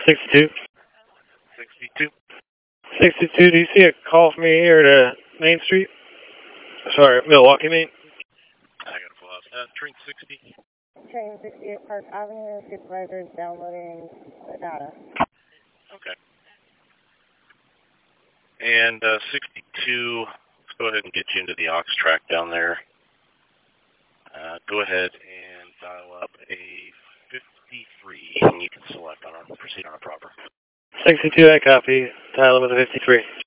62. 62. 62, do you see a call from me here to Main Street? Sorry, Milwaukee, Main. I got to pull out. Train 60. Train 60 at Park Avenue, supervisor is downloading the data. Okay. And 62, let's go ahead and get you into the aux track down there. Go ahead and dial up a 53, and you can select on our proceed on a proper. 62, I copy. Dial with a 53.